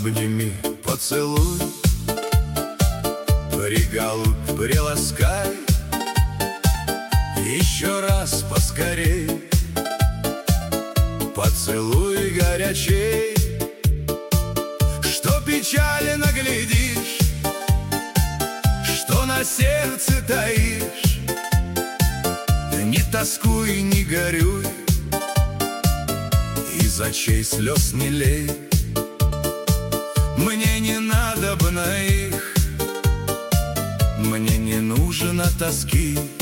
Обними, поцелуй, приголубь, приласкай, еще раз поскорей, поцелуй горячей, что печали наглядишь, что на сердце таишь. Не тоскуй, не горюй, из очей слез не лей. Мне не надобно их, мне не нужно тоски.